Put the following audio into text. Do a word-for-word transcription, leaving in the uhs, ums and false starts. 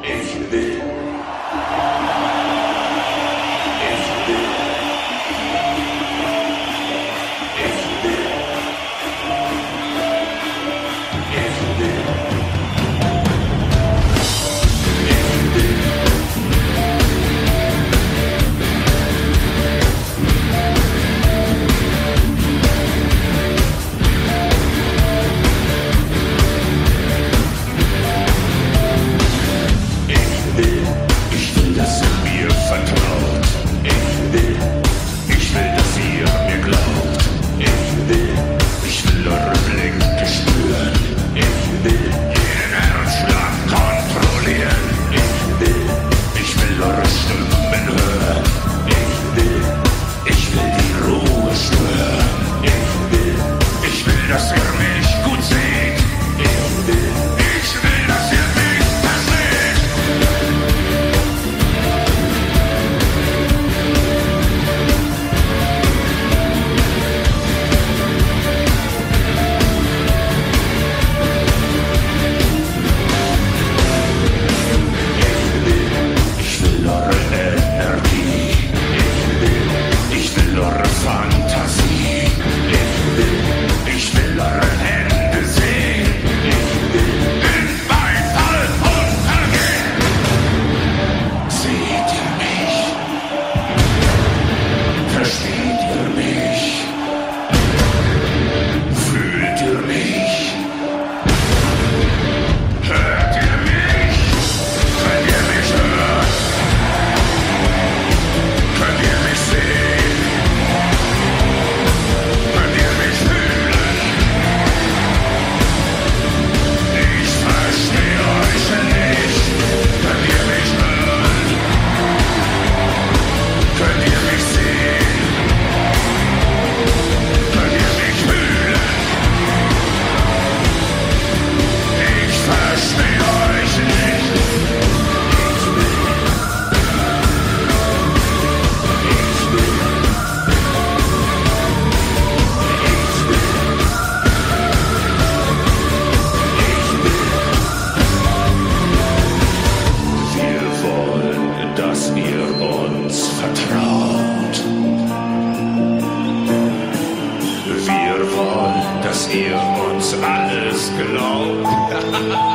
Ich will. Ich will. Ich will. Ich will. Vertraut. Ich will, ich will, dass ihr mir glaubt. Ich will, ich will eure Blicke spüren. Ich will jeden Herzschlag kontrollieren. Ich will, ich will eure Stimmen hören. Ich will, ich will die Ruhe stören. Ich will, ich will, dass ihr mich gut seht. Ich will, ich will, dass ihr mich versteht. Fantasie. Ich will, ich will eure Hände sehen. Ich will in Beifall untergehen. Seht ihr mich? Versteht ihr mich? Fühlt ihr mich? Hört ihr mich? Könnt ihr mich hören? Könnt ihr mich sehen? Könnt ihr mich sehen? Könnt ihr mich fühlen? Ich verstehe euch nicht. Ich will. Ich will. Ich will. Ich will. Wir wollen, dass ihr uns vertraut. Wir wollen, dass ihr uns alles glaubt.